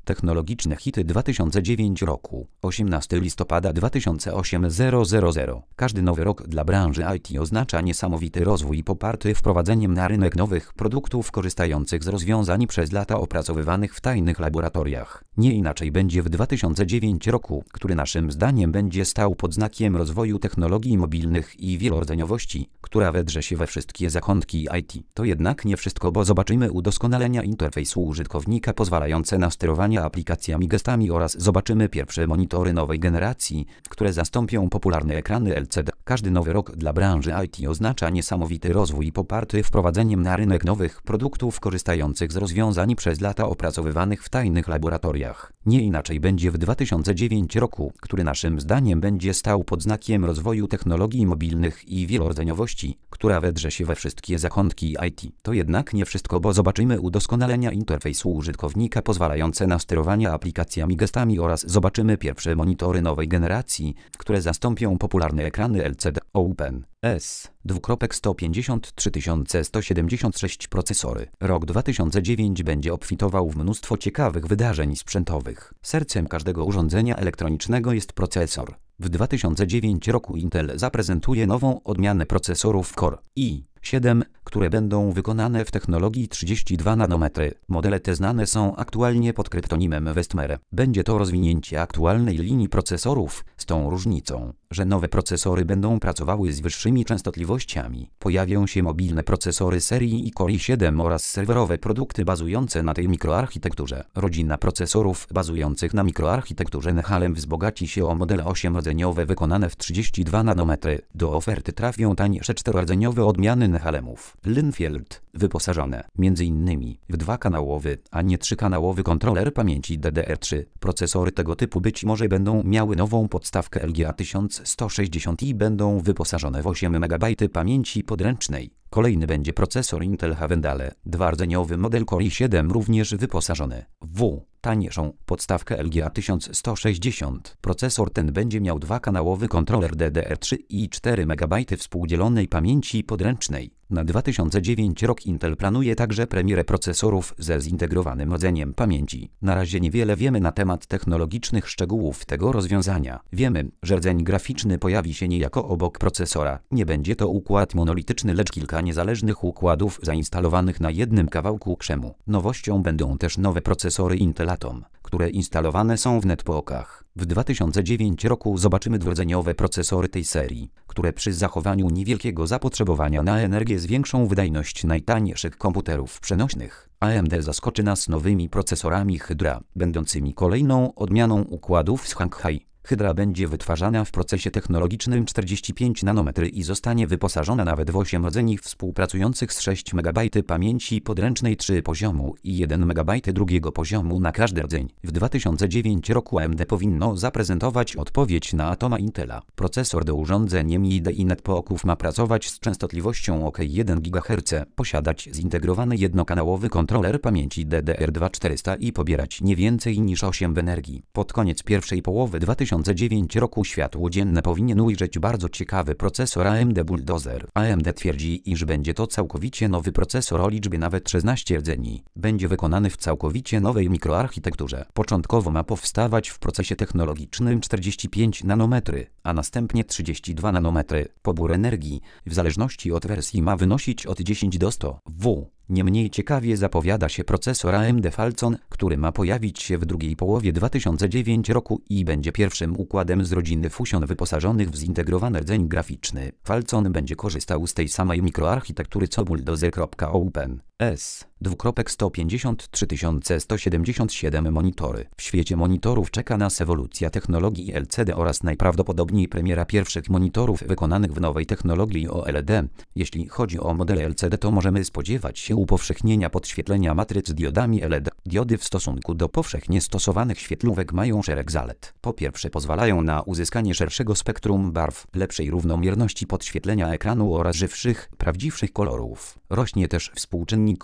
Technologiczne hity 2009 roku. 18 listopada 2008 000. Każdy nowy rok dla branży IT oznacza niesamowity rozwój poparty wprowadzeniem na rynek nowych produktów korzystających z rozwiązań przez lata opracowywanych w tajnych laboratoriach. Nie inaczej będzie w 2009 roku, który naszym zdaniem będzie stał pod znakiem rozwoju technologii mobilnych i wielordzeniowości, która wedrze się we wszystkie zakątki IT. To jednak nie wszystko, bo zobaczymy udoskonalenia interfejsu użytkownika pozwalające na sterowanie aplikacjami gestami oraz zobaczymy pierwsze monitory nowej generacji, które zastąpią popularne ekrany LCD. Każdy nowy rok dla branży IT oznacza niesamowity rozwój poparty wprowadzeniem na rynek nowych produktów korzystających z rozwiązań przez lata opracowywanych w tajnych laboratoriach. Nie inaczej będzie w 2009 roku, który naszym zdaniem będzie stał pod znakiem rozwoju technologii mobilnych i wielordzeniowości, która wedrze się we wszystkie zakątki IT. To jednak nie wszystko, bo zobaczymy udoskonalenia interfejsu użytkownika pozwalające na sterowanie aplikacjami gestami oraz zobaczymy pierwsze monitory nowej generacji, które zastąpią popularne ekrany LCD. Open S 153 procesory. Rok 2009 będzie obfitował w mnóstwo ciekawych wydarzeń sprzętowych. Sercem każdego urządzenia elektronicznego jest procesor. W 2009 roku Intel zaprezentuje nową odmianę procesorów Core i7, które będą wykonane w technologii 32 nanometry. Modele te znane są aktualnie pod kryptonimem Westmere. Będzie to rozwinięcie aktualnej linii procesorów, z tą różnicą, że nowe procesory będą pracowały z wyższymi częstotliwościami. Pojawią się mobilne procesory serii i Core i7 oraz serwerowe produkty bazujące na tej mikroarchitekturze. Rodzina procesorów bazujących na mikroarchitekturze Nehalem wzbogaci się o modele 8-rdzeniowe wykonane w 32 nanometry. Do oferty trafią tańsze 4-rdzeniowe odmiany Nehalemów. Linfield, wyposażone m.in. w 2-kanałowy, a nie 3-kanałowy kontroler pamięci DDR3. Procesory tego typu być może będą miały nową podstawkę LGA 1160 i będą wyposażone w 8 MB pamięci podręcznej. Kolejny będzie procesor Intel Havendale, 2-rdzeniowy model Core i7 również wyposażony w tańszą podstawkę LGA 1160. Procesor ten będzie miał 2-kanałowy kontroler DDR3 i 4 MB współdzielonej pamięci podręcznej. Na 2009 rok Intel planuje także premierę procesorów ze zintegrowanym rdzeniem pamięci. Na razie niewiele wiemy na temat technologicznych szczegółów tego rozwiązania. Wiemy, że rdzeń graficzny pojawi się niejako obok procesora. Nie będzie to układ monolityczny, lecz kilka niezależnych układów zainstalowanych na jednym kawałku krzemu. Nowością będą też nowe procesory Intel Atom, które instalowane są w netbookach. W 2009 roku zobaczymy dwurdzeniowe procesory tej serii, które przy zachowaniu niewielkiego zapotrzebowania na energię zwiększą wydajność najtańszych komputerów przenośnych. AMD zaskoczy nas nowymi procesorami Hydra, będącymi kolejną odmianą układów z Shanghai. Hydra będzie wytwarzana w procesie technologicznym 45 nanometry i zostanie wyposażona nawet w 8 rdzeni współpracujących z 6 MB pamięci podręcznej 3 poziomu i 1 MB drugiego poziomu na każdy rdzeń. W 2009 roku AMD powinno zaprezentować odpowiedź na Atoma Intela. Procesor do urządzeń MID i netbooków ma pracować z częstotliwością OK 1 GHz, posiadać zintegrowany jednokanałowy kontroler pamięci DDR2 400 i pobierać nie więcej niż 8 W energii. Pod koniec pierwszej połowy 2009 roku światło dzienne powinien ujrzeć bardzo ciekawy procesor AMD Bulldozer. AMD twierdzi, iż będzie to całkowicie nowy procesor o liczbie nawet 16 rdzeni. Będzie wykonany w całkowicie nowej mikroarchitekturze. Początkowo ma powstawać w procesie technologicznym 45 nanometry, a następnie 32 nanometry. Pobór energii, w zależności od wersji, ma wynosić od 10 do 100 W. Niemniej ciekawie zapowiada się procesor AMD Falcon, który ma pojawić się w drugiej połowie 2009 roku i będzie pierwszym układem z rodziny Fusion wyposażonych w zintegrowany rdzeń graficzny. Falcon będzie korzystał z tej samej mikroarchitektury co Bulldozer. Open S 153 monitory. W świecie monitorów czeka nas ewolucja technologii LCD oraz najprawdopodobniej premiera pierwszych monitorów wykonanych w nowej technologii OLED. Jeśli chodzi o modele LCD, to możemy spodziewać się upowszechnienia podświetlenia matryc diodami LED. Diody w stosunku do powszechnie stosowanych świetlówek mają szereg zalet. Po pierwsze, pozwalają na uzyskanie szerszego spektrum barw, lepszej równomierności podświetlenia ekranu oraz żywszych, prawdziwszych kolorów. Rośnie też współczynnik kontrastu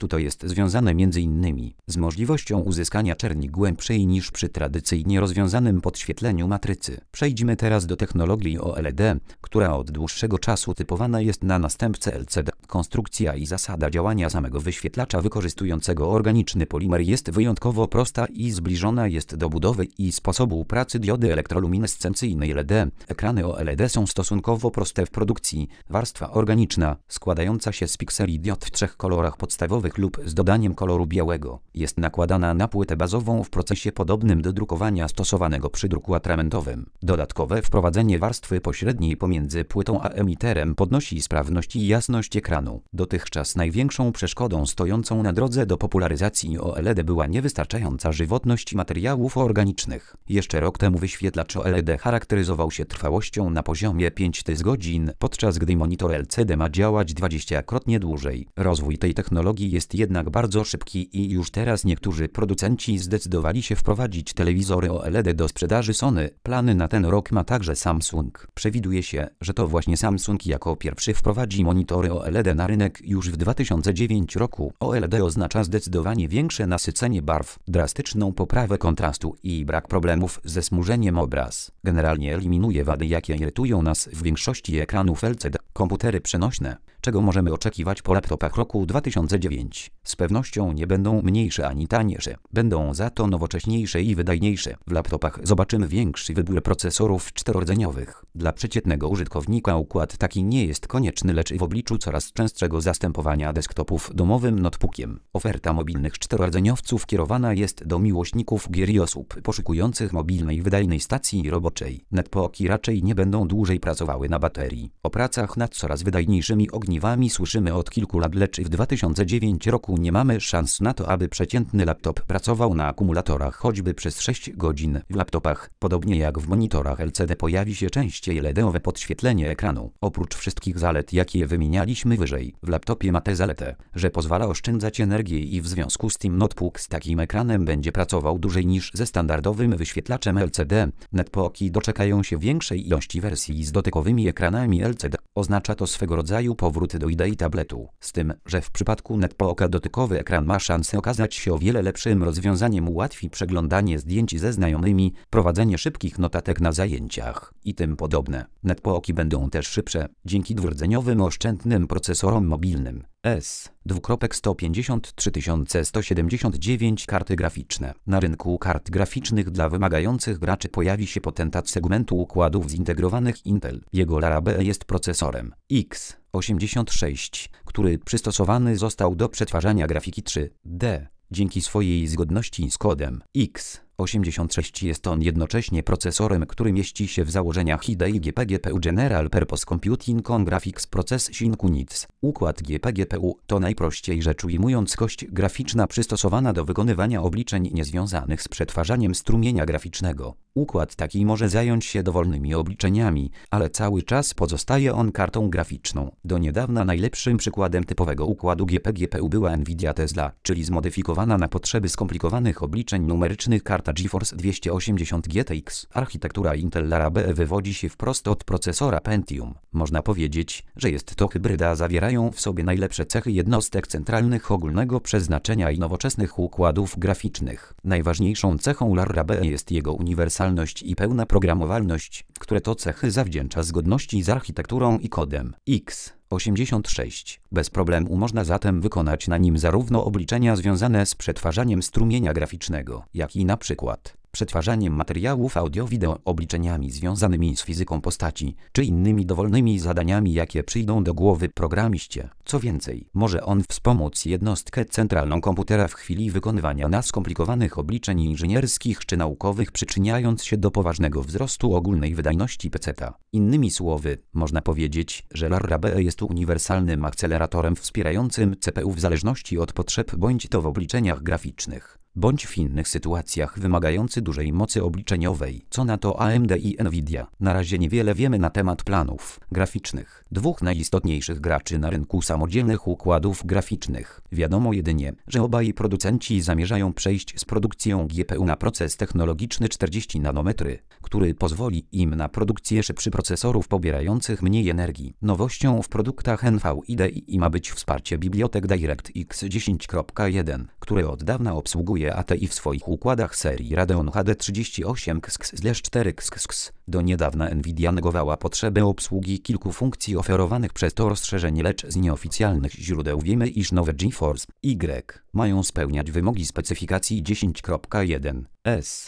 kontrastu to jest związane m.in. z możliwością uzyskania czerni głębszej niż przy tradycyjnie rozwiązanym podświetleniu matrycy. Przejdźmy teraz do technologii OLED, która od dłuższego czasu typowana jest na następcę LCD. Konstrukcja i zasada działania samego wyświetlacza wykorzystującego organiczny polimer jest wyjątkowo prosta i zbliżona jest do budowy i sposobu pracy diody elektroluminescencyjnej LED. Ekrany OLED są stosunkowo proste w produkcji. Warstwa organiczna, składająca się z pikseli diod w 3 kolorach podstawowych lub z dodaniem koloru białego, jest nakładana na płytę bazową w procesie podobnym do drukowania stosowanego przy druku atramentowym. Dodatkowe wprowadzenie warstwy pośredniej pomiędzy płytą a emiterem podnosi sprawność i jasność ekranu. Dotychczas największą przeszkodą stojącą na drodze do popularyzacji OLED była niewystarczająca żywotność materiałów organicznych. Jeszcze rok temu wyświetlacz OLED charakteryzował się trwałością na poziomie 5 godzin, podczas gdy monitor LCD ma działać 20-krotnie dłużej. Rozwój tej technologii jest jednak bardzo szybki i już teraz niektórzy producenci zdecydowali się wprowadzić telewizory OLED do sprzedaży. Sony plany na ten rok ma także Samsung. Przewiduje się, że to właśnie Samsung jako pierwszy wprowadzi monitory OLED na rynek już w 2009 roku. OLED oznacza zdecydowanie większe nasycenie barw, drastyczną poprawę kontrastu i brak problemów ze smurzeniem obraz. Generalnie eliminuje wady, jakie irytują nas w większości ekranów LCD. Komputery przenośne. Czego możemy oczekiwać po laptopach roku 2009? Z pewnością nie będą mniejsze ani tańsze. Będą za to nowocześniejsze i wydajniejsze. W laptopach zobaczymy większy wybór procesorów czterorodzeniowych. Dla przeciętnego użytkownika układ taki nie jest konieczny, lecz w obliczu coraz częstszego zastępowania desktopów domowym notebookiem. Oferta mobilnych czterorodzeniowców kierowana jest do miłośników gier i osób poszukujących mobilnej wydajnej stacji roboczej. Netbooki raczej nie będą dłużej pracowały na baterii. O pracach nad coraz wydajniejszymi ogniwami słyszymy od kilku lat, lecz w 2009 roku nie mamy szans na to, aby przeciętny laptop pracował na akumulatorach choćby przez 6 godzin. W laptopach, podobnie jak w monitorach LCD, pojawi się częściej LEDowe podświetlenie ekranu. Oprócz wszystkich zalet, jakie wymienialiśmy wyżej, w laptopie ma tę zaletę, że pozwala oszczędzać energię i w związku z tym notebook z takim ekranem będzie pracował dłużej niż ze standardowym wyświetlaczem LCD. Netbooki doczekają się większej ilości wersji z dotykowymi ekranami LCD. Oznacza to swego rodzaju powrót do idei tabletu, z tym, że w przypadku netbooka dotykowy ekran ma szansę okazać się o wiele lepszym rozwiązaniem, ułatwi przeglądanie zdjęć ze znajomymi, prowadzenie szybkich notatek na zajęciach i tym podobne. Netbooki będą też szybsze, dzięki dwurdzeniowym oszczędnym procesorom mobilnym. S253179 karty graficzne. Na rynku kart graficznych dla wymagających graczy pojawi się potentat segmentu układów zintegrowanych Intel. Jego Larabe jest procesorem X86, który przystosowany został do przetwarzania grafiki 3D. Dzięki swojej zgodności z kodem X86 jest on jednocześnie procesorem, który mieści się w założeniach IDE GPGPU General Purpose Computing on Graphics Processing Units. Układ GPGPU to najprościej rzecz ujmując kość graficzna przystosowana do wykonywania obliczeń niezwiązanych z przetwarzaniem strumienia graficznego. Układ taki może zająć się dowolnymi obliczeniami, ale cały czas pozostaje on kartą graficzną. Do niedawna najlepszym przykładem typowego układu GPGPU była Nvidia Tesla, czyli zmodyfikowana na potrzeby skomplikowanych obliczeń numerycznych karta GeForce 280 GTX. Architektura Intel Larabe wywodzi się wprost od procesora Pentium. Można powiedzieć, że jest to hybryda, zawierają w sobie najlepsze cechy jednostek centralnych ogólnego przeznaczenia i nowoczesnych układów graficznych. Najważniejszą cechą Larabe jest jego uniwersalność i pełna programowalność, które to cechy zawdzięcza zgodności z architekturą i kodem X86. Bez problemu można zatem wykonać na nim zarówno obliczenia związane z przetwarzaniem strumienia graficznego, jak i na przykład przetwarzaniem materiałów audio-wideo, obliczeniami związanymi z fizyką postaci, czy innymi dowolnymi zadaniami, jakie przyjdą do głowy programiście. Co więcej, może on wspomóc jednostkę centralną komputera w chwili wykonywania skomplikowanych obliczeń inżynierskich czy naukowych, przyczyniając się do poważnego wzrostu ogólnej wydajności peceta. Innymi słowy, można powiedzieć, że Larabe jest uniwersalnym akceleratorem wspierającym CPU w zależności od potrzeb bądź to w obliczeniach graficznych, bądź w innych sytuacjach wymagający dużej mocy obliczeniowej. Co na to AMD i Nvidia? Na razie niewiele wiemy na temat planów graficznych dwóch najistotniejszych graczy na rynku samodzielnych układów graficznych. Wiadomo jedynie, że obaj producenci zamierzają przejść z produkcją GPU na proces technologiczny 40 nanometry, który pozwoli im na produkcję szybszych procesorów pobierających mniej energii. Nowością w produktach NVIDIA ma być wsparcie bibliotek DirectX 10.1, które od dawna obsługuje ATI w swoich układach serii Radeon HD 38X/4X. Do niedawna Nvidia negowała potrzebę obsługi kilku funkcji oferowanych przez to rozszerzenie, lecz z nieoficjalnych źródeł wiemy, iż nowe GeForce Y mają spełniać wymogi specyfikacji 10.1 S.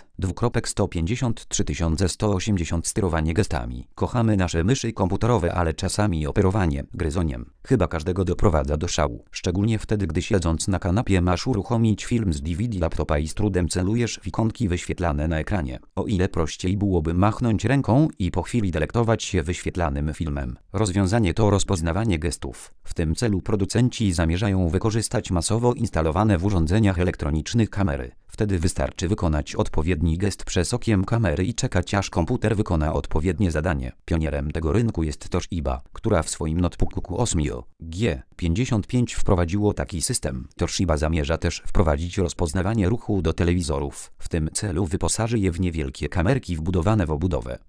2.153180 sterowanie gestami. Kochamy nasze myszy komputerowe, ale czasami operowanie gryzoniem chyba każdego doprowadza do szału. Szczególnie wtedy, gdy siedząc na kanapie masz uruchomić film z DVD laptopa i z trudem celujesz w ikonki wyświetlane na ekranie. O ile prościej byłoby machnąć ręką i po chwili delektować się wyświetlanym filmem. Rozwiązanie to rozpoznawanie gestów. W tym celu producenci zamierzają wykorzystać masowo instalowane w urządzeniach elektronicznych kamery. Wtedy wystarczy wykonać odpowiedni gest przez okiem kamery i czekać, aż komputer wykona odpowiednie zadanie. Pionierem tego rynku jest Toshiba, która w swoim notebooku Osmio G55 wprowadziło taki system. Toshiba zamierza też wprowadzić rozpoznawanie ruchu do telewizorów. W tym celu wyposaży je w niewielkie kamerki wbudowane w obudowę.